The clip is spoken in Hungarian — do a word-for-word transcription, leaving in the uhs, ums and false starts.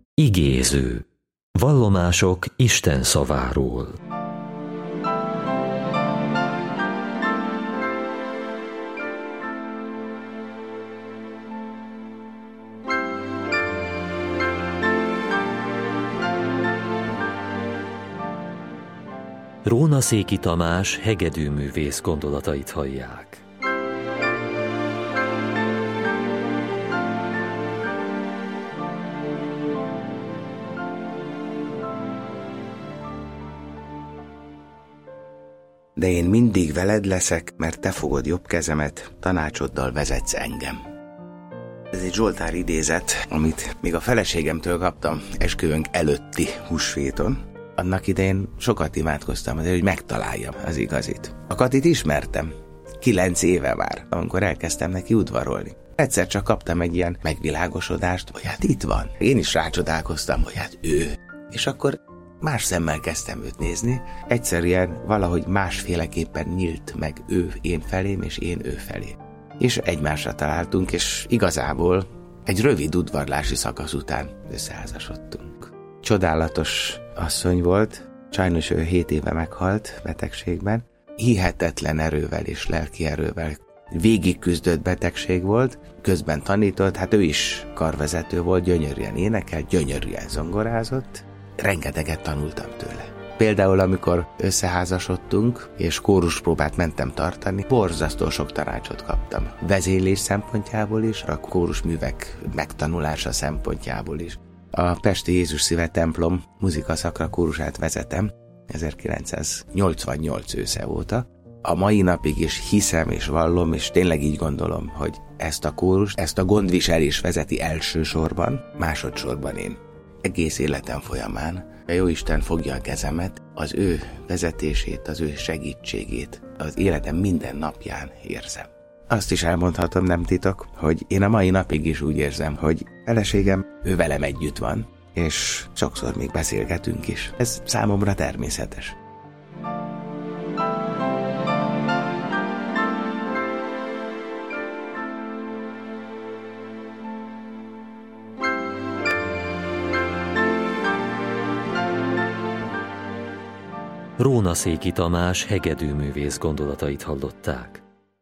Igéző. Vallomások Isten szaváról. Rónaszéki Tamás hegedűművész gondolatait hallják. De én mindig veled leszek, mert te fogod jobb kezemet, tanácsoddal vezetsz engem. Ez egy Zsoltár idézet, amit még a feleségemtől kaptam esküvőnk előtti húsvéton. Annak idején sokat imádkoztam azért, hogy megtaláljam az igazit. A Katit ismertem, kilenc éve már, amikor elkezdtem neki udvarolni. Egyszer csak kaptam egy ilyen megvilágosodást, hogy hát itt van. Én is rácsodálkoztam, hogy hát ő. És akkor más szemmel kezdtem őt nézni. Egyszerűen valahogy másféleképpen nyílt meg ő én felém, és én ő felé. És egymásra találtunk, és igazából egy rövid udvarlási szakasz után összeházasodtunk. Csodálatos asszony volt, sajnos ő hét éve meghalt betegségben. Hihetetlen erővel és lelki erővel végig küzdött betegség volt, közben tanított, hát ő is karvezető volt, gyönyörűen énekelt, gyönyörűen zongorázott. Rengeteget tanultam tőle. Például, amikor összeházasodtunk, és kóruspróbát mentem tartani, borzasztó sok tanácsot kaptam. Vezénylés szempontjából is, a kórusművek megtanulása szempontjából is. A Pesti Jézus Szíve templom muzikaszakra kórusát vezetem ezerkilencszáznyolcvannyolc ősze óta. A mai napig is hiszem és vallom, és tényleg így gondolom, hogy ezt a kórust, ezt a gondviselés vezeti elsősorban, másodszorban én. Egész életem folyamán a Jóisten fogja a kezemet, az ő vezetését, az ő segítségét az életem minden napján érzem. Azt is elmondhatom, nem titok, hogy én a mai napig is úgy érzem, hogy feleségem, ő velem együtt van, és sokszor még beszélgetünk is. Ez számomra természetes. Rónaszéki Tamás hegedűművész gondolatait hallották.